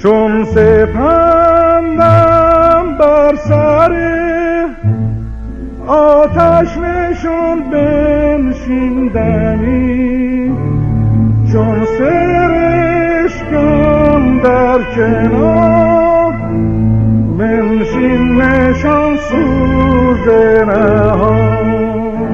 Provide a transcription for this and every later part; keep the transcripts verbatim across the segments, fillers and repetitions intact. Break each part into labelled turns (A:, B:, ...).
A: چون سپندم بر سر آتش نشون بنشیندنی، چون سرشکم در کنار بنشین نشان سوز نهان.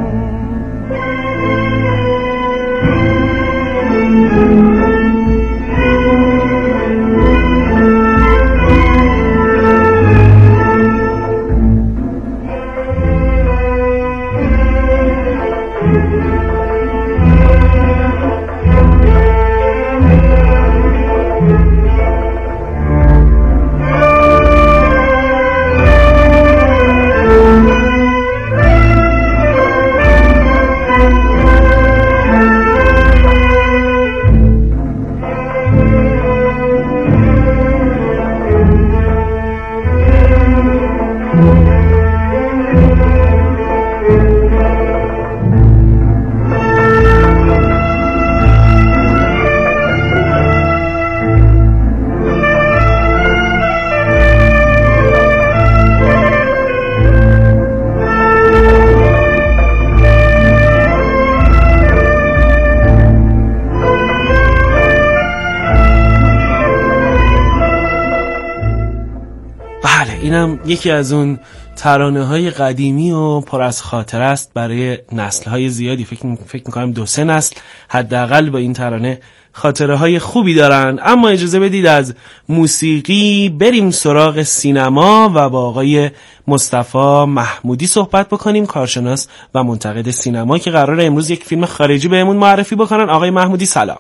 B: اینم یکی از اون ترانه‌های قدیمی و پر از خاطره است برای نسل‌های زیادی. فکر فکر می‌کنم دو سه نسل حداقل با این ترانه خاطره‌های خوبی دارن. اما اجازه بدید از موسیقی بریم سراغ سینما و با آقای مصطفی محمودی صحبت بکنیم، کارشناس و منتقد سینما که قراره امروز یک فیلم خارجی بهمون معرفی بکنن. آقای محمودی سلام.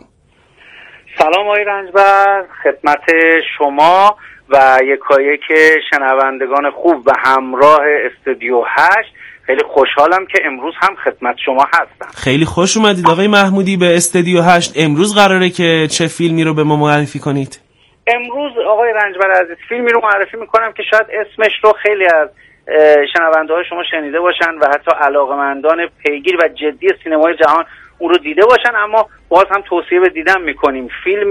C: سلام آقای رنجبر، خدمت شما و یکایک شنوندگان خوب و همراه استودیو هشت. خیلی خوشحالم که امروز هم خدمت شما هستم.
B: خیلی خوش اومدید آقای محمودی به استودیو هشت. امروز قراره که چه فیلمی رو به ما معرفی کنید؟
C: امروز آقای رنجبر عزیز فیلمی رو معرفی میکنم که شاید اسمش رو خیلی از شنونده های شما شنیده باشن و حتی علاقمندان پیگیر و جدی سینمای جهان اون رو دیده باشن، اما باز هم توصیه به دیدن میکنیم. فیلم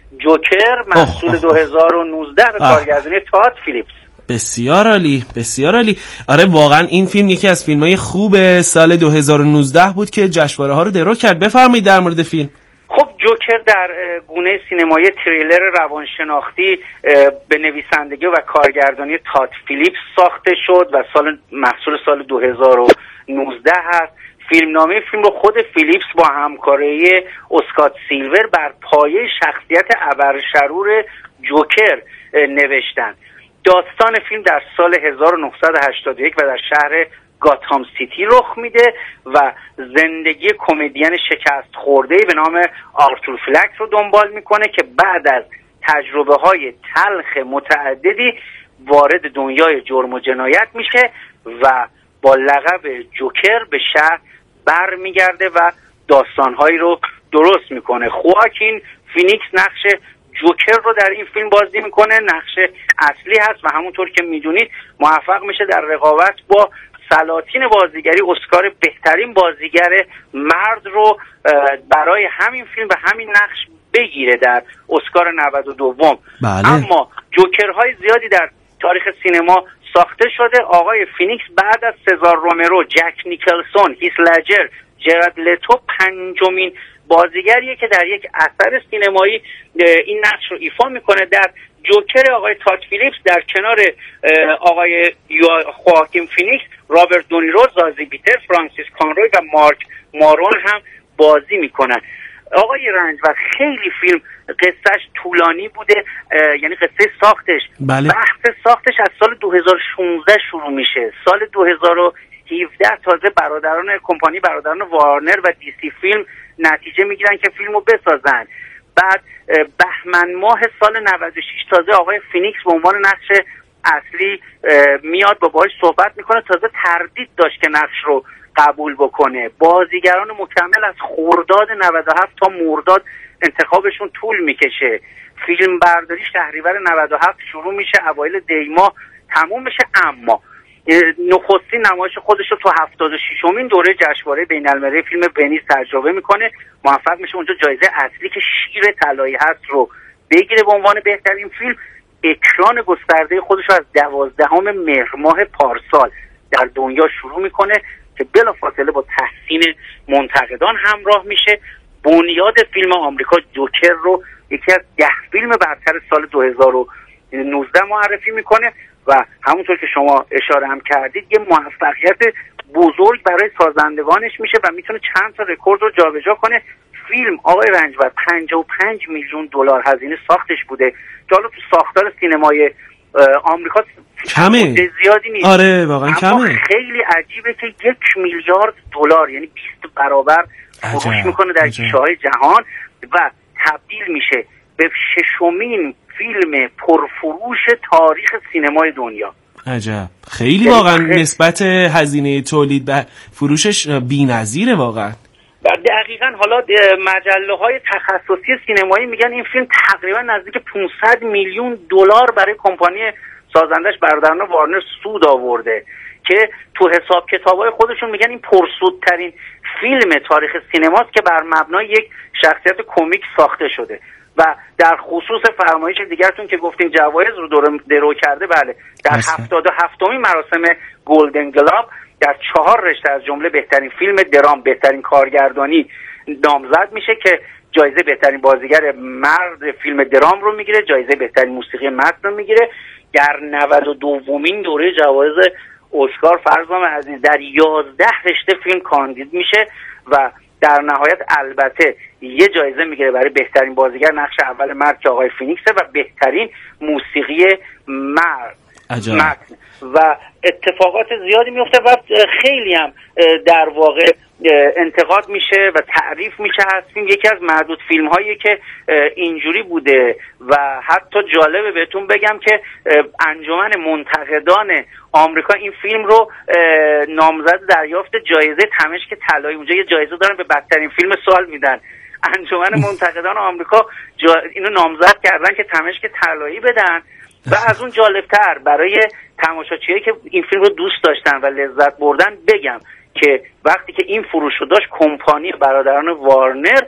C: جوکر محصول دو هزار و نوزده به کارگردانی تاد فیلیپس.
B: بسیار عالی، بسیار عالی. آره واقعا این فیلم یکی از فیلم‌های خوب سال دو هزار و نوزده بود که جشنواره ها رو درو کرد. بفرمایید در مورد فیلم.
C: خب جوکر در گونه سینمایی تریلر روانشناختی به نویسندگی و کارگردانی تاد فیلیپس ساخته شد و سال محصول سال دو هزار و نوزده هست. فیلمنامه فیلم رو خود فیلیپس با همکاری اسکات سیلور بر پایه شخصیت ابرشرور جوکر نوشتن. داستان فیلم در سال هزار و نهصد و هشتاد و یک و در شهر گاتام سیتی رخ میده و زندگی کمدین شکست خورده‌ای به نام آرتور فلک رو دنبال میکنه که بعد از تجربه های تلخ متعددی وارد دنیای جرم و جنایت میشه و با لقب جوکر به شهر بر میگرده و داستانهایی رو درست میکنه. خواکین فینیکس نقش جوکر رو در این فیلم بازی میکنه، نقش اصلی هست و همونطور که میدونید موفق میشه در رقابت با سلاطین بازیگری اسکار بهترین بازیگر مرد رو برای همین فیلم و همین نقش بگیره در اسکار نود و دو.
B: بله.
C: اما جوکرهای زیادی در تاریخ سینما ساخته شده. آقای فینیکس بعد از سزار رومرو، جک نیکلسون، هیث لجر، جرارد لتو پنجمین بازیگریه که در یک اثر سینمایی این نقش رو ایفا میکنه. در جوکر آقای تاد فیلیپس در کنار آقای خواکین فینیکس، رابرت دونیرو، زازی بیتر، فرانسیس کانروی و مارک مارون هم بازی میکنن. آقای رنج و خیلی فیلم قصهش طولانی بوده، یعنی قصه ساختش
B: بله.
C: بحث ساختش از سال دو هزار و شانزده شروع میشه. سال دو هزار و هفده تازه برادران کمپانی برادران وارنر و دی سی فیلم نتیجه میگیرن که فیلمو بسازن. بعد بهمن ماه سال نود و شش تازه آقای فینیکس به عنوان نقش اصلی میاد با باهاش صحبت میکنه. تازه تردید داشت که نقش رو قبول بکنه. بازیگران مکمل از خرداد نود و هفت تا مرداد انتخابشون طول میکشه. فیلم برداری شهریور نود و هفت شروع میشه، اوایل دیما تموم میشه، اما نخستین نمایش خودش رو تو هفتاد و ششمین دوره جشنواره بین‌المللی فیلم ونیز تجربه میکنه. موفق میشه اونجا جایزه اصلی که شیر طلایی هست رو بگیره به عنوان بهترین فیلم، اکران گسترده خودش رو از دوازدهم مهر ماه پارسال در دنیا شروع میکنه که بلافاصله با تحسین منتقدان همراه میشه. بنیاد فیلم آمریکا جوکر رو یکی از ده فیلم برتر سال دو هزار و نوزده معرفی میکنه و همونطور که شما اشاره هم کردید یه موفقیت بزرگ برای سازندگانش میشه و میتونه چند تا رکورد رو جابجا کنه. فیلم آقای رنجبر پنجاه و پنج میلیون دلار هزینه ساختش بوده که حالا تو ساختار سینمای آمریکا
B: کمه،
C: زیادی نیست.
B: آره واقعا
C: اما
B: کمه.
C: خیلی عجیبه که یک میلیارد دلار یعنی بیست برابر فروش میکنه در گیشه‌های جهان و تبدیل میشه به ششمین فیلم پرفروش تاریخ سینمای دنیا.
B: عجب، خیلی واقعا نسبت هزینه تولید به فروشش بی‌نظیره واقعا.
C: دقیقاً. حالا مجله های تخصصی سینمایی میگن این فیلم تقریبا نزدیک پانصد میلیون دلار برای کمپانی سازندش برادران وارنر سود آورده که تو حساب کتابای خودشون میگن این پرسودترین فیلم تاریخ سینماست که بر مبنای یک شخصیت کمیک ساخته شده. و در خصوص فرمایش دیگرتون که گفتیم جوایز رو درو کرده، بله در هفتاد و هفتمین مراسم گلدن گلاب در چهار رشته از جمله بهترین فیلم درام، بهترین کارگردانی نامزد میشه که جایزه بهترین بازیگر مرد فیلم درام رو میگیره، جایزه بهترین موسیقی متن رو میگیره. در نود و دومین دوره جوایز اسکار فرزام عزیز در یازده رشته فیلم کاندید میشه و در نهایت البته یه جایزه میگیره برای بهترین بازیگر نقش اول مرد که آقای فینیکسه و بهترین موسیقی مرد متن و اتفاقات زیادی میفته و خیلی هم در واقع انتقاد میشه و تعریف میشه. از فیلم یکی از معدود فیلم هایی که اینجوری بوده و حتی جالبه بهتون بگم که انجمن منتقدان آمریکا این فیلم رو نامزد دریافت جایزه تمشک طلایی، اونجا یه جایزه دارن به بدترین فیلم سال میدن، انجمن منتقدان آمریکا جا اینو نامزد کردن که تمشک طلایی بدن. و از اون جالبتر برای تماشاچیایی که این فیلم رو دوست داشتن و لذت بردن بگم که وقتی که این فروش رو داشت کمپانی برادران وارنر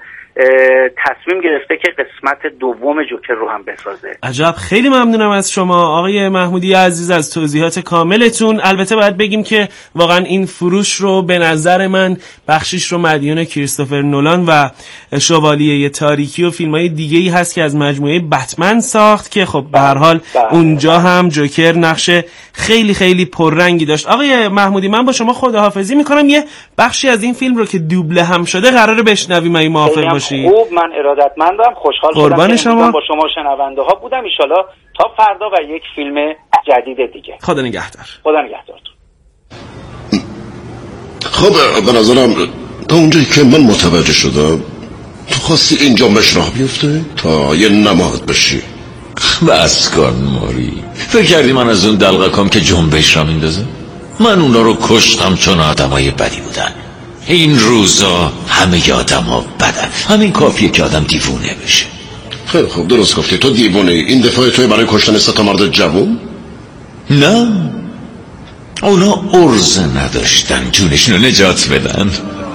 C: تصمیم گرفته که قسمت دوم جوکر رو هم بسازه.
B: عجب، خیلی ممنونم از شما آقای محمودی عزیز از توضیحات کاملتون. البته باید بگیم که واقعا این فروش رو به نظر من بخشش رو مدیون کریستوفر نولان و شوالیه تاریکی و فیلم‌های دیگه‌ای هست که از مجموعه بتمن ساخت که خب به هر حال اونجا هم جوکر نقش خیلی خیلی پررنگی داشت. آقای محمودی من با شما خداحافظی میکنم، یه بخشی از این فیلم رو که دوبله هم شده قراره بشنویم، اگه موافق باشی.
C: خوب، من ارادتمندم، خوشحال شدم که با شما شنونده ها بودم. ان شاءالله تا فردا و یک فیلم جدید دیگه.
B: خدا نگهدار.
C: خدا نگهدارتون.
D: خب به نظرم تا اونجایی که من متوجه شدم تو خواستی این جنبش راه بیفته تا یه نماد بشی.
E: بس کن ماری، فکر کردی من از اون دلقکام که جنبش را میندازه؟ من اونا رو کشتم چون آدمای بدی بودن. این روزا همه آدم ها بدن، همین کافیه که آدم دیوونه بشه.
D: خیلی خوب، درست گفتی، تو دیوونه. این دفاع توی برای کشتن سه تا مرد جوون؟
E: نه، اونا عرض نداشتن جونشون رو نجات بدن.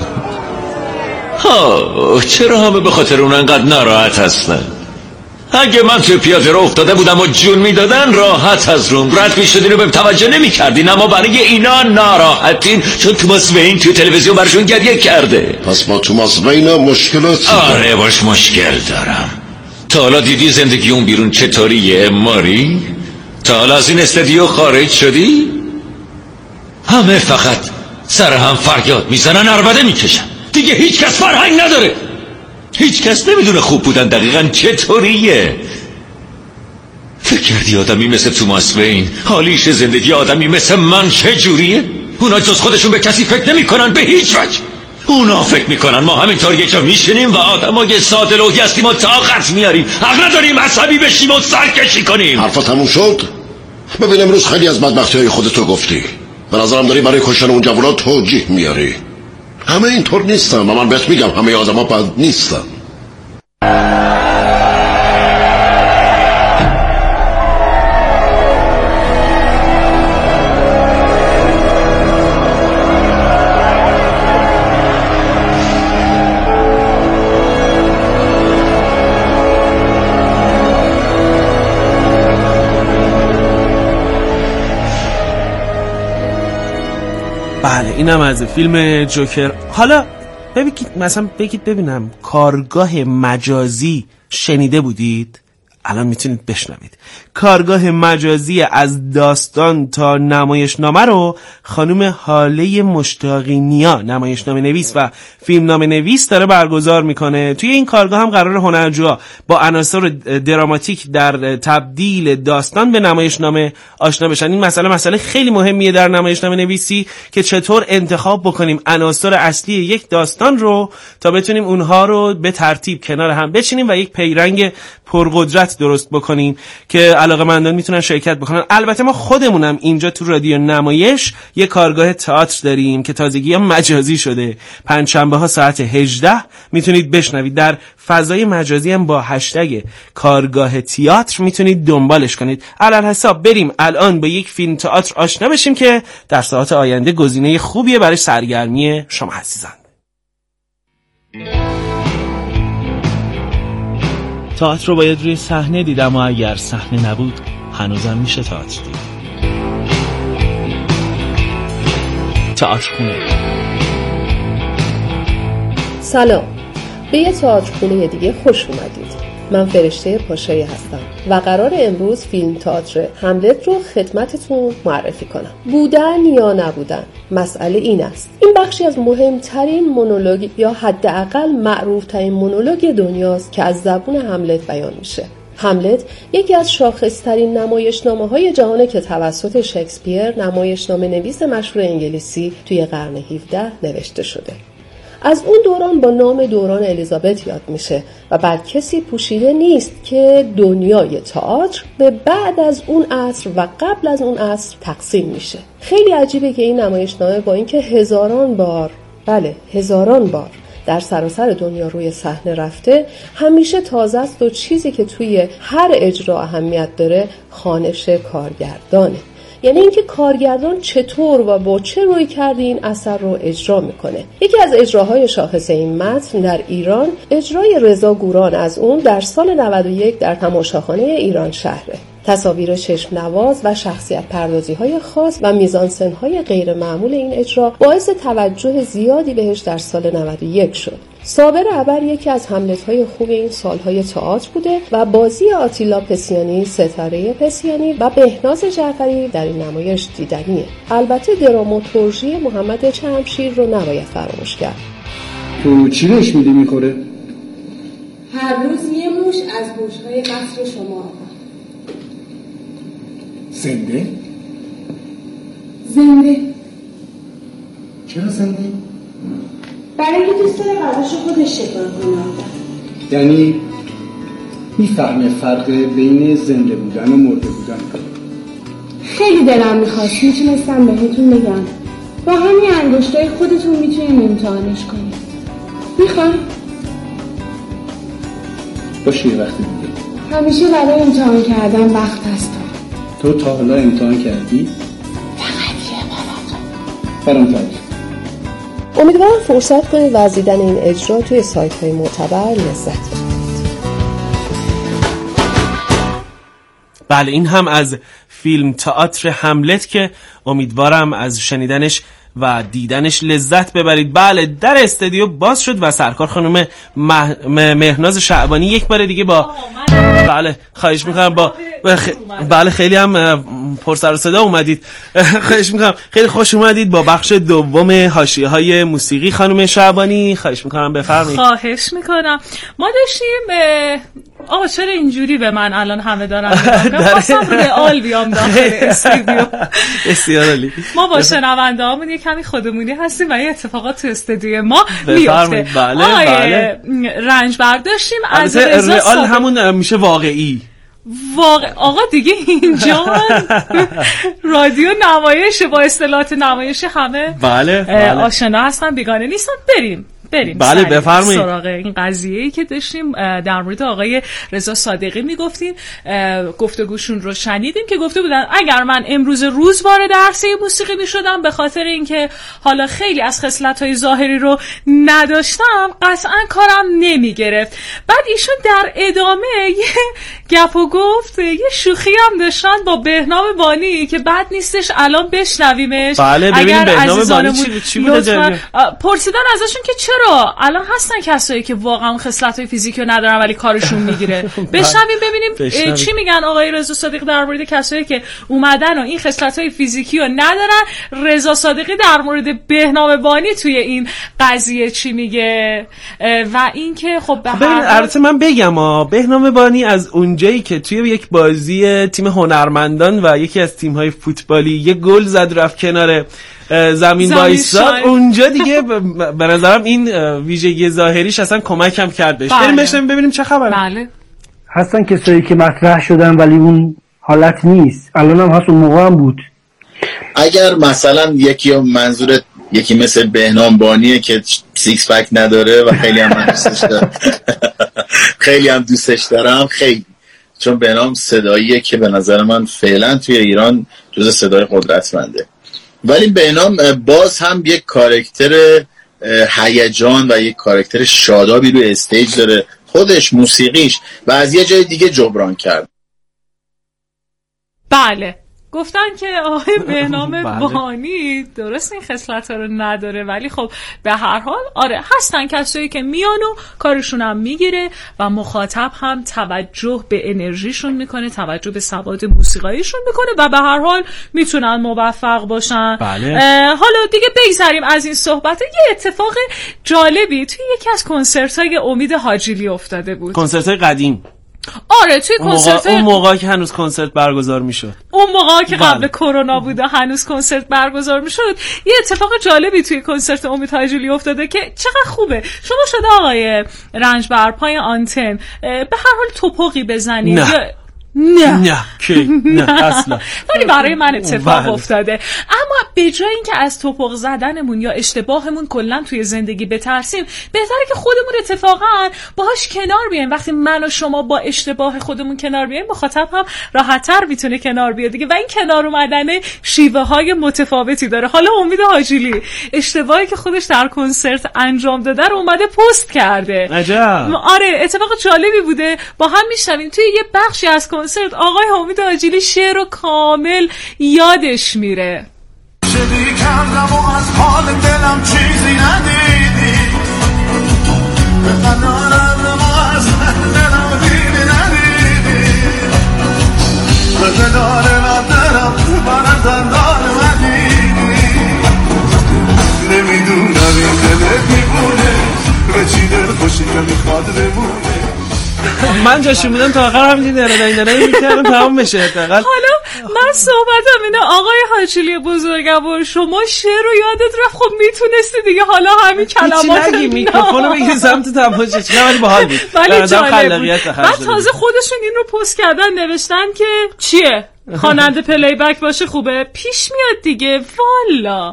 E: ها، چرا همه به خاطر اون انقدر ناراحت هستن؟ اگه من توی پیاده رو افتاده بودم و جون میدادن راحت از روم رد میشدین و بهم توجه نمیکردین، اما برای اینا ناراحتین چون توماس وین توی تلویزیون برشون گریه کرده.
D: پس با توماس وین مشکلاتی؟
E: آره باش مشکل دارم. تا حالا دیدی زندگی اون بیرون چطوریه ماری؟ تا حالا از این استدیو خارج شدی؟ همه فقط سر هم فریاد میزنن، عربده میکشن، دیگه هیچ کس فرهنگ نداره، هیچ کس نمیدونه خوب بودن دقیقاً چطوریه. فکر کردی آدمی مثل توماس وین حالیش زندگی آدمی مثل من چجوریه؟ اونا جز خودشون به کسی فکر نمی کنن به هیچ وجه. اونا فکر میکنن ما همینطور یه جا میشینیم و آدمای ساده لوحی هستیم و طاقت میاریم، حق نداریم عصبی بشیم و سرکشی کنیم.
D: حرفا تموم شد؟ ببین امروز خیلی از بدبختی های خودتو گفتی، به نظرم داری برای کشتن اون جوونا توجیه میاری. همه اینطور نیستن و من بهت میگم همه آدم ها بد نیستن.
B: بله اینم از فیلم جوکر. حالا ببینید مثلا بگید ببینم کارگاه مجازی شنیده بودید؟ الان میتونید بشنوید. کارگاه مجازی از داستان تا نمایشنامه رو خانم هاله مشتاقی نیا، نمایشنامه نویس و فیلمنامه نویس، داره برگزار میکنه. توی این کارگاه هم قرار هنرجوها با عناصر دراماتیک در تبدیل داستان به نمایشنامه آشنا بشن. این مسئله مسئله خیلی مهمیه در نمایشنامه نویسی که چطور انتخاب بکنیم عناصر اصلی یک داستان رو تا بتونیم اونها رو به ترتیب کنار هم بچینیم و یک پیرنگ پرقدرت درست بکنیم که علاقه‌مندان میتونن شرکت بکنن. البته ما خودمونم اینجا تو رادیو نمایش یه کارگاه تئاتر داریم که تازگی هم مجازی شده. پنجشنبه ها ساعت هجده میتونید بشنوید. در فضای مجازی هم با هشتگ کارگاه تئاتر میتونید دنبالش کنید. علل حساب بریم الان با یک فیلم تئاتر آشنا بشیم که در ساعات آینده گزینه خوبیه برای سرگرمی شما عزیزان.
F: تئاتر رو باید روی صحنه دیدم و اگر صحنه نبود هنوزم میشه تئاتر دید. تئاتر خونه.
G: سلام، به یه تئاتر خونه دیگه خوش اومدید. من فرشته پاشایی هستم و قرار امروز فیلم تئاتر هملت رو خدمتتون معرفی کنم. بودن یا نبودن، مسئله این است. این بخشی از مهمترین مونولوگ یا حداقل معروفترین مونولوگ دنیاست که از زبون هملت بیان میشه. هملت یکی از شاخصترین نمایشنامه‌های جهانه که توسط شکسپیر، نمایشنامه نویس مشهور انگلیسی، توی قرن هفدهم نوشته شده. از اون دوران با نام دوران الیزابت یاد میشه و بعد کسی پوشیده نیست که دنیای تئاتر به بعد از اون عصر و قبل از اون عصر تقسیم میشه. خیلی عجیبه که این نمایشنامه با اینکه هزاران بار، بله هزاران بار در سراسر دنیا روی صحنه رفته، همیشه تازه است و چیزی که توی هر اجرا اهمیت داره خوانش کارگردانه. یعنی اینکه کارگردان چطور و با چه روی کردی این اثر رو اجرا میکنه. یکی از اجراهای شاخص این متن در ایران اجرای رضا گوران از اون در سال نود و یک در تماشاخانه ایران شهره. تصاویر چشم نواز و شخصیت پردازی های خاص و میزانسن های غیر معمول این اجرا باعث توجه زیادی بهش در سال نود و یک شد. صابر ابر یکی از هملت های خوب این سالهای تئاتر بوده و بازی آتیلا پسیانی، ستاره پسیانی و بهناز جعفری در این نمایش دیدنیه. البته دراماتورژی محمد چمشیر رو نباید فراموش کرد.
H: تو چی روش میدی میخوره؟
I: هر روز یه موش از موشهای قصر شما.
H: زنده؟
I: زنده.
H: چرا زنده؟
I: برای اینکه دوست داره قدرش خودش شکار کنه.
H: یعنی میفهمه فرق بین زنده بودن و مرده بودن.
I: خیلی دلم میخواست میتونستم بهتون بگم با همین انگشتای خودتون میتونین امتحانش کنید. میخوام؟
H: باشه یه وقتی دیگه.
I: همیشه برای امتحان کردن وقت هستم.
H: تو تا حالا امتحان کردی؟
I: فقط یه بار.
H: برام تعریف.
G: امیدوارم فرصت کنید و از دیدن این اجرا توی سایت های معتبر لذت ببرید.
B: بله این هم از فیلم تئاتر هملت که امیدوارم از شنیدنش و دیدنش لذت ببرید. بله در استودیو باز شد و سرکار خانم مه... مهناز شعبانی یک بار دیگه با بله خواهش میکنم با خ... بله خیلی هم پر سر و صدا اومدید. خواهش میکنم خیلی خوش اومدید با بخش دوم حاشیه های موسیقی خانم شعبانی. خواهش میکنم بفرمایید.
J: خواهش میکنم. ما داشتیم آقا چرا اینجوری به من الان همه دارن نگاه میکنن؟ خواستم رئال بیام داخل استودیو.
B: استیارالی
J: ما با شنونده هامون یه کمی خودمونی هستیم و یه اتفاقات تو استودیو ما میفته.
B: بله بله
J: رنج برداشتیم از
B: رئال همون میشه واقعی.
J: واقع آقا دیگه اینجا رادیو نمایشه با اصطلاحات نمایش همه
B: بله, بله.
J: آشنا هستن بیگانه نیستن. بریم بریم
B: بله بفرمایید
J: سراغ این قضیه‌ای که داشتیم در مورد آقای رضا صادقی میگفتیم. گفتگوشون رو شنیدیم که گفته بودن اگر من امروز روز وارد عرصه موسیقی میشدم به خاطر اینکه حالا خیلی از خصلت‌های ظاهری رو نداشتم قطعا کارم نمیگرفت. بعد ایشون در ادامه یه گپ و گفت، یه شوخی هم داشتن با بهنام بانی که بد نیستش الان بشنویمش.
B: بله ببینیم بهنام بانی چی چی بوده جریان.
J: پرسیدن ازشون که چرا الان هستن کسایی که واقعا خصلت‌های فیزیکی رو ندارن ولی کارشون میگیره. بشنویم ببینیم بشنویم. چی میگن آقای رضا صادقی در مورد کسایی که اومدن و این خصلت‌های فیزیکی رو ندارن. رضا صادقی در مورد بهنام بانی توی این قضیه چی میگه و اینکه خب به
B: ببین البته من بگم ها بهنام بانی از اونجایی که توی یک بازی تیم هنرمندان و یکی از تیم‌های فوتبالی یه گل زد رفت کنار زمین وایساد اونجا دیگه به نظرم این ویژگی ظاهریش اصلا کمکم کرد بهش. بریم بشنویم ببینیم چه خبره.
J: بله
K: هستن کسایی که مطرح شدن ولی اون حالت نیست. الان هم هست، اون موقع هم بود.
L: اگر مثلا یکی منظور یکی مثل بهنام بانیه که سیکس پک نداره و خیلی هم من دوستش دارم خیلی هم دوستش دارم خیلی، چون بهنام صداییه که به نظر من فعلا توی ایران جز صدای قدرتمنده، ولی بهنام باز هم یک کاراکتر هیجان و یک کاراکتر شادابی روی استیج داره، خودش موسیقیش و از یه جای دیگه جبران کرد.
J: بله گفتن که آقای بهنام بانی درست این خصلت‌ها رو نداره ولی خب به هر حال آره هستن کسایی که میان و کارشون هم میگیره و مخاطب هم توجه به انرژیشون میکنه، توجه به سواد موسیقاییشون میکنه و به هر حال میتونن موفق باشن.
B: بله.
J: حالا دیگه بگذاریم از این صحبت. یه اتفاق جالبی توی یکی از کنسرت‌های امید حاجیلی افتاده بود.
B: کنسرت‌های قدیم.
J: آره توی کنسرت
B: اون موقع که هنوز کنسرت برگزار میشد،
J: اون موقع که قبل کرونا بوده هنوز کنسرت برگزار میشد. یه اتفاق جالبی توی کنسرت امید حاجیلی افتاده که چقدر خوبه. شما شده آقای رنجبر پای آنتن به هر حال توپقی بزنید؟
B: نه
J: نه
B: نه که نه اصلا،
J: ولی برای من اتفاق افتاده. اما به جای اینکه از توپق زدنمون یا اشتباهمون کلا توی زندگی بترسیم، بهتره که خودمون اتفاقا باهاش کنار بیایم. وقتی من و شما با اشتباه خودمون کنار بیایم، مخاطب هم راحت‌تر میتونه کنار بیاد دیگه. و این کنار اومدن شیوه های متفاوتی داره. حالا امید حاجیلی اشتباهی که خودش در کنسرت انجام داده رو اومده پست کرده.
B: عجب.
J: آره اتفاق جالبی بوده. با هم میشنویم توی یه بخشی از کنسرت آقای امید حاجیلی شعر رو کامل یادش میره.
A: شدی کردم و از حال دلم چیزی ندیدی، به قنارم از دلم دیدی ندیدی، به کنار ندارم من زندان ندیدی، نمیدونم این دلت میبونه به چی دل خوشی که میخواد بمونه.
B: من جاشون بودم تا آخر همین داره این داره میکردم تمام بشه. حالا
J: من صحبتم اینه آقای حاجیلی بزرگوار، شما شعر رو یادت رفت، خب میتونستی دیگه حالا همین کلمات
B: چی نگی میکروفونو بگیر سمت تماشاچی. نه ولی باحال بود،
J: ولی جالب بود. بعد تازه خودشون این رو پست کردن نوشتن که چیه خواننده پلی بک باشه خوبه، پیش میاد دیگه والا.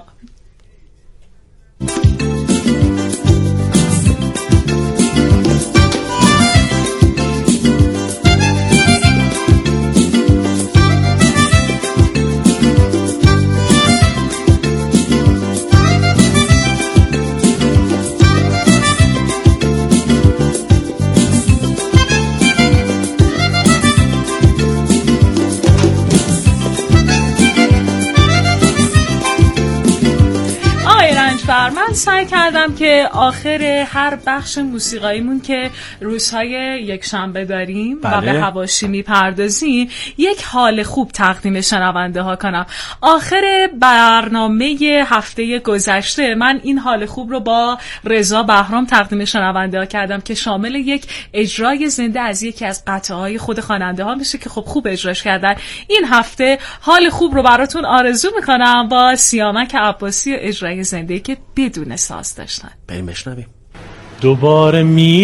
J: من سعی کردم که آخر هر بخش موسیقاییمون که روزهای یک شنبه داریم بله. و به حواشی میپردازیم یک حال خوب تقدیم شنونده ها کنم. آخر برنامه هفته گذشته من این حال خوب رو با رضا بهرام تقدیم شنونده ها کردم که شامل یک اجرای زنده از یکی از قطعه های خود خواننده ها میشه که خب خوب اجراش کردن. این هفته حال خوب رو براتون آرزو میکنم با سیامک عباسی و اجرای زنده که بدون ساز داشتن.
B: بریم بشنویم.
F: دوباره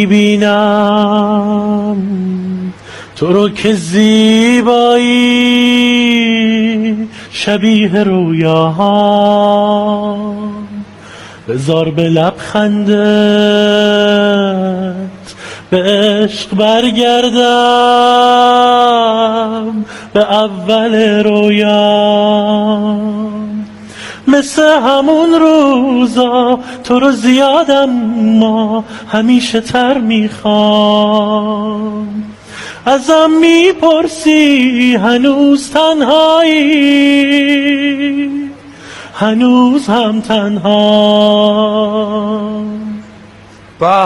F: میبینم تو رو که زیبایی شبیه رویاها،
M: بذار به لبخندت به عشق برگردم به اول رویام، مثل همون روزا تو رو زیادم ما همیشه تر میخوام. ازم میپرسی هنوز تنهایی، هنوز هم تنها.
B: به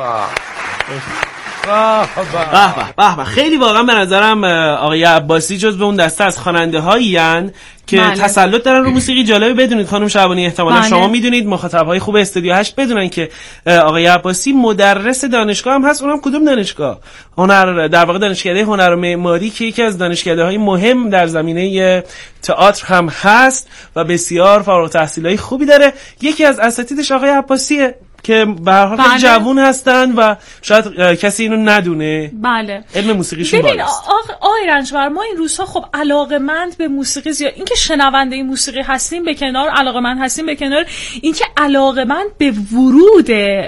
B: به به، خیلی واقعا به نظرم آقای عباسی جز به اون دسته از خواننده هایی ان که بله. تسلط دارن رو موسیقی. جالبه بدونید خانم شعبانی، احتمالاً بله. شما میدونید، مخاطبهای خوب استودیو هشت بدونن که آقای عباسی مدرس دانشگاه هم هست. اونم کدوم دانشگاه؟ هنر، در واقع دانشکده هنر و معماری که یکی از دانشکده‌های مهم در زمینه تئاتر هم هست و بسیار فارغ التحصیلای خوبی داره. یکی از اساتیدش آقای عباسیه که به هر حال بله. جوون هستن و شاید کسی اینو ندونه.
J: بله.
B: علم موسیقیشون بالاست.
J: آقای رنجبر، ما این روزها خب علاقه‌مند به موسیقی زیاد، اینکه شنونده این موسیقی هستیم به کنار، علاقه‌مند هستیم به کنار، اینکه علاقه‌مند به ورود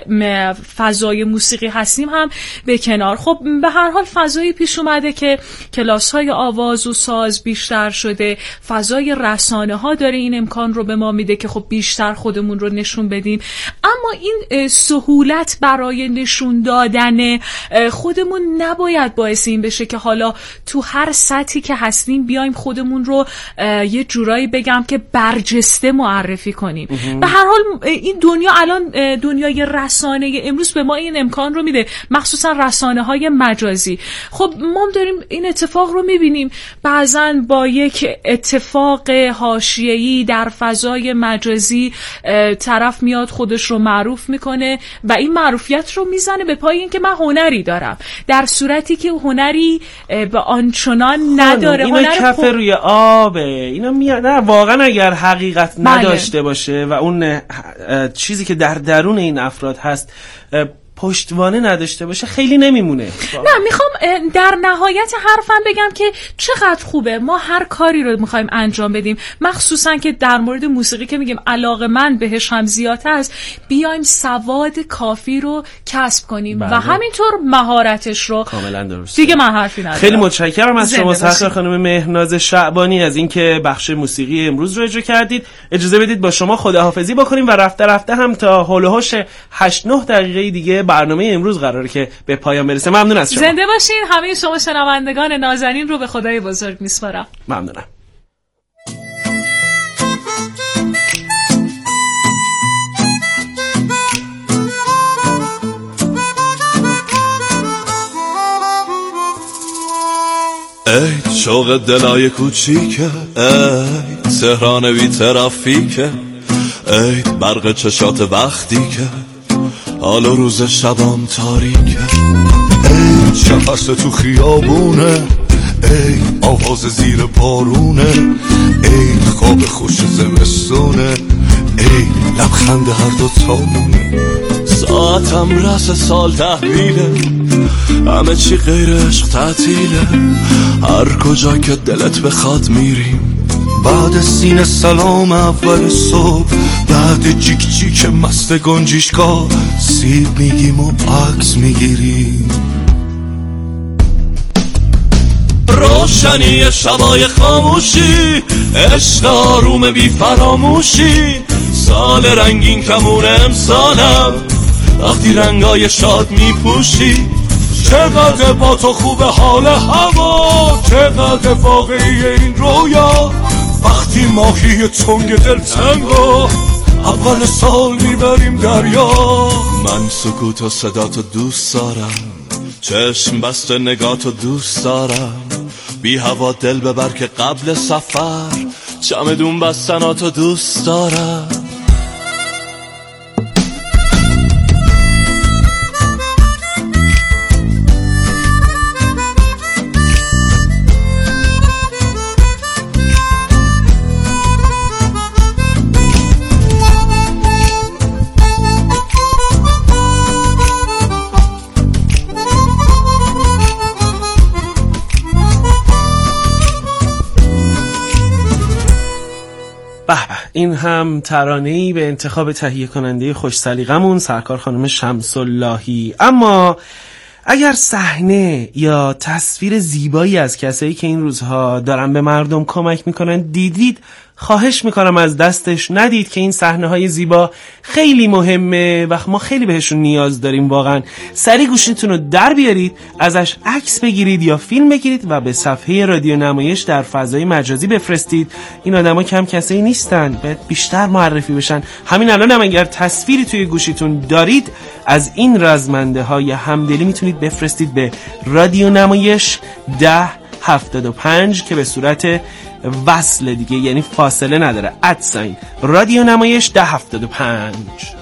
J: فضای موسیقی هستیم هم به کنار. خب به هر حال فضایی پیش اومده که کلاس‌های آواز و ساز بیشتر شده، فضای رسانه‌ها داره این امکان رو به ما میده که خب بیشتر خودمون رو نشون بدیم. اما این سهولت برای نشون دادن خودمون نباید باعث این بشه که حالا تو هر سطحی که هستیم بیایم خودمون رو یه جورایی بگم که برجسته معرفی کنیم. به هر حال این دنیا الان دنیای رسانه امروز به ما این امکان رو میده، مخصوصا رسانه های مجازی. خب ما داریم این اتفاق رو میبینیم، بعضا با یک اتفاق حاشیه‌ای در فضای مجازی طرف میاد خودش رو معروف میکنه و این معروفیت رو میزنه به پای اینکه من هنری دارم، در صورتی که هنری به آنچنان نداره.
B: اینا کف روی آبه، اینا میاد. نه واقعا اگر حقیقت نداشته بله. باشه و اون چیزی که در درون این افراد هست پشتوانه نداشته باشه خیلی نمیمونه.
J: نه میخوام در نهایت حرفم بگم که چقدر خوبه ما هر کاری رو میخوایم انجام بدیم، مخصوصا که در مورد موسیقی که میگیم علاقه من بهش هم زیاد هست، بیایم سواد کافی رو کسب کنیم بله. و همینطور مهارتش رو.
B: کاملا درسته.
J: دیگه من حرفی ندارم.
B: خیلی متشکرم از شما سرکار خانم مهناز شعبانی از اینکه بخش موسیقی امروز رو اجرا کردید. اجازه بدید با شما خداحافظی بکنیم و رفته رفته هم تا هول و هوش هشت نه دقیقه دیگه برنامه امروز قراره که به پایان برسه. ممنون از شما.
J: زنده باشین. همه شما شنوندگان نازنین رو به خدای بزرگ میسپارم.
B: ممنونم.
A: ای شوق دلای کوچیکه، ای تهران بی ترافیکه، ای برق چشات وقتی که حالا روز شبام تاریکه، ای شهرست تو خیابونه، ای آواز زیر بارونه، ای خواب خوش زمستونه، ای لبخند هر دو تامونه. ساعتم رس سال تحویله، همه چی غیر عشق تعطیله، هر کجا که دلت بخواد میریم. بعد سینه سلام اول صبح، بعد جیک جیک مست گنجیشکا سیب میگیم و عکس میگیریم. روشنی شبای خاموشی، عشق آروم بی فراموشی، سال رنگین کمون امسالم وقتی رنگای شاد میپوشی. چقدر با تو خوبه حال هوا، چقدر واقعی این رویا، وقتی ماهی تنگ دل تنگا اول سال میبریم دریا. من سکوت و صداتو دوست دارم، چشم بسته نگاتو دوست دارم، بی هوا دل ببر که قبل سفر چمدون بستناتو دوست دارم.
B: به به این هم ترانه‌ای به انتخاب تهیه کننده خوش سلیقمون سرکار خانم شمس اللهی. اما اگر صحنه یا تصویر زیبایی از کسایی که این روزها دارن به مردم کمک میکنن دیدید، خواهش میکنم از دستش ندید که این صحنه های زیبا خیلی مهمه و ما خیلی بهشون نیاز داریم. واقعا سری گوشیتون رو در بیارید، ازش عکس بگیرید یا فیلم بگیرید و به صفحه رادیو نمایش در فضای مجازی بفرستید. این آدما کم کسایی نیستن، باید بیشتر معرفی بشن. همین الان هم اگر تصویری توی گوشیتون دارید از این رزمنده های همدلی میتونید بفرستید به رادیو نمایش ده هفتاد و پنج که به صورت وصل دیگه، یعنی فاصله نداره، ادساین رادیو نمایش ده هفتاد و پنج.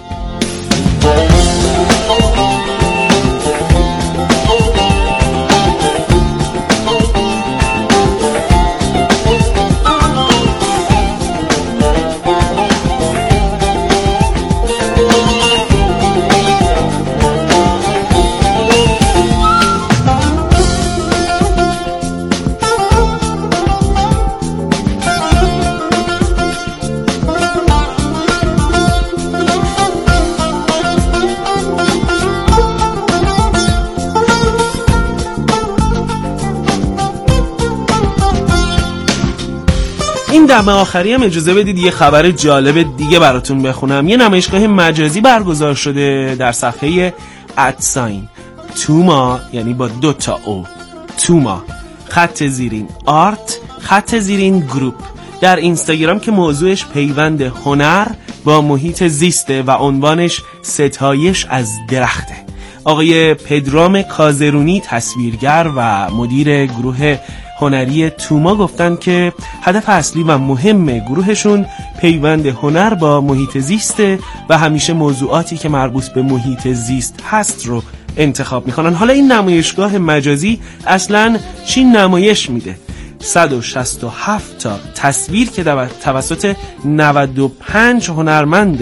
B: این دم آخری هم اجازه بدید یه خبر جالب دیگه براتون بخونم. یه نمایشگاه مجازی برگزار شده در صفحه ادساین توما، یعنی با دو تا او، توما خط زیرین آرت خط زیرین گروپ در اینستاگرام که موضوعش پیوند هنر با محیط زیسته و عنوانش ستایش از درخته. آقای پدرام کازرونی تصویرگر و مدیر گروه هنری توما گفتن که هدف اصلی و مهم گروهشون پیوند هنر با محیط زیسته و همیشه موضوعاتی که مربوط به محیط زیست هست رو انتخاب میکنن. حالا این نمایشگاه مجازی اصلاً چی نمایش میده؟ صد و شصت و هفت تا تصویر که توسط نود و پنج هنرمند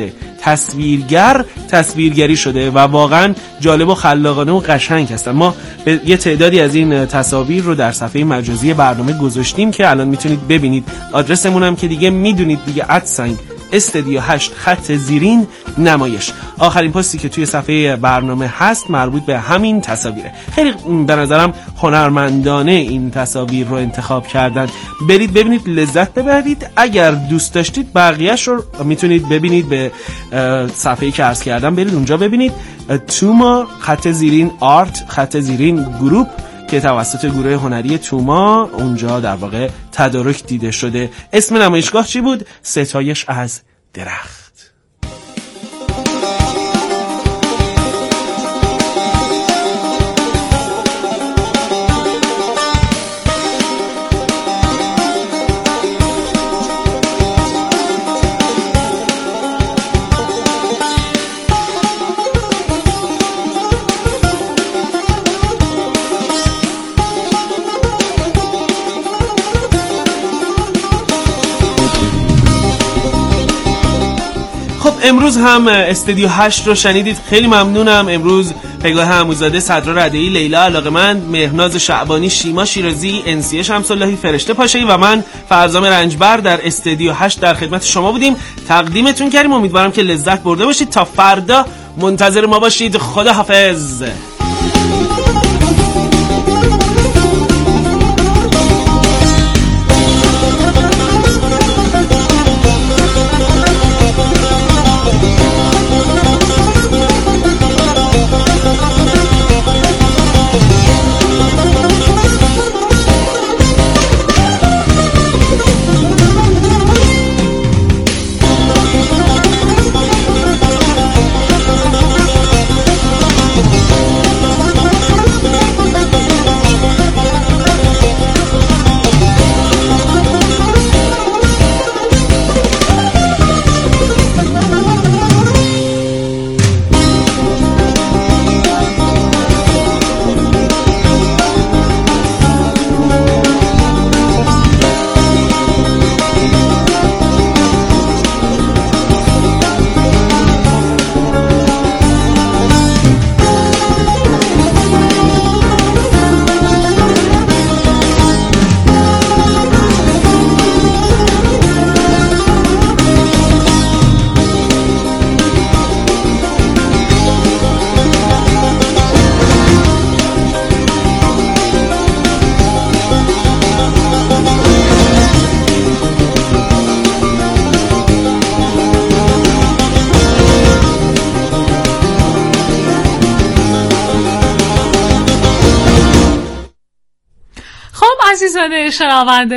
B: تصویرگر تصویرگری شده و واقعا جالب و خلاقانه و قشنگ هستن. ما به یه تعدادی از این تصاویر رو در صفحه مجازی برنامه گذاشتیم که الان میتونید ببینید. آدرسمون هم که دیگه میدونید دیگه، ادساین استودیو هشت خط زیرین نمایش. آخرین پستی که توی صفحه برنامه هست مربوط به همین تصاویره. خیلی به نظرم هنرمندانه این تصاویر رو انتخاب کردن. برید ببینید، لذت ببرید. اگر دوست داشتید بقیه‌اش رو میتونید ببینید به صفحه‌ای که عرض کردم، برید اونجا ببینید. توما خط زیرین آرت خط زیرین گروپ که توسط گروه هنری توما اونجا در واقع تدارک دیده شده. اسم نمایشگاه چی بود؟ ستایش از درخت. خب امروز هم استودیو هشت رو شنیدید، خیلی ممنونم. امروز پگاه عموزاده، صدرا رده‌ای، لیلا علاقمند، مهناز شعبانی، شیما شیرازی، انسیه شمس اللهی، فرشته پاشایی و من فرزام رنجبر در استودیو هشت در خدمت شما بودیم، تقدیمتون کردیم. امیدوارم که لذت برده باشید. تا فردا منتظر ما باشید. خدا حافظ.
J: شنونده